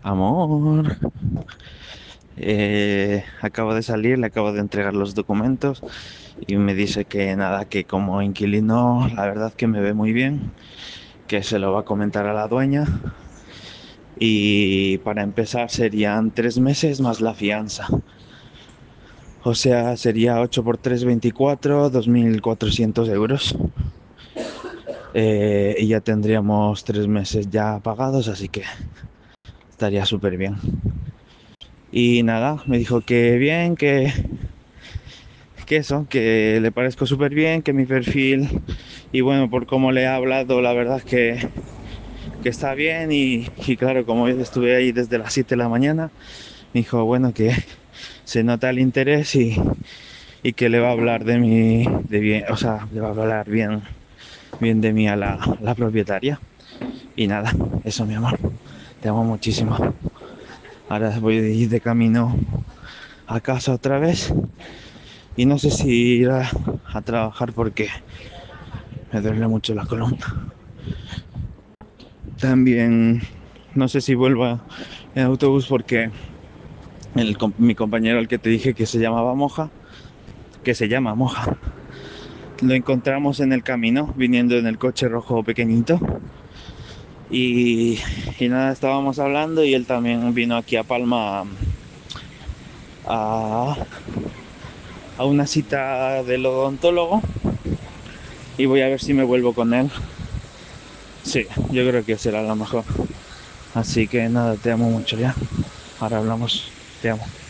Amor, acabo de salir, le acabo de entregar los documentos y me dice que nada, que como inquilino, la verdad que me ve muy bien, que se lo va a comentar a la dueña y para empezar serían 3 meses más la fianza. O sea, sería 8 por 3, 24, 2.400 euros. Y ya tendríamos 3 meses ya pagados, así que estaría súper bien. Y nada, me dijo que bien, que eso, que le parezco súper bien, que mi perfil, y bueno, por cómo le he hablado, la verdad es que está bien. Y claro, como yo estuve ahí desde las 7 de la mañana, me dijo, bueno, que se nota el interés y que le va a hablar de mí, de bien, o sea, le va a hablar bien, bien de mí a la propietaria. Y nada, eso mi amor, te amo muchísimo. Ahora voy a ir de camino a casa otra vez y no sé si ir a trabajar porque me duele mucho la columna. También no sé si vuelva en autobús porque mi compañero, el que te dije que se llamaba Moja, que se llama Moja, lo encontramos en el camino viniendo en el coche rojo pequeñito y, y nada, estábamos hablando y él también vino aquí a Palma a, a una cita del odontólogo y voy a ver si me vuelvo con él. Sí, yo creo que será lo mejor. Así que nada, te amo mucho ya. Ahora hablamos. Te amo.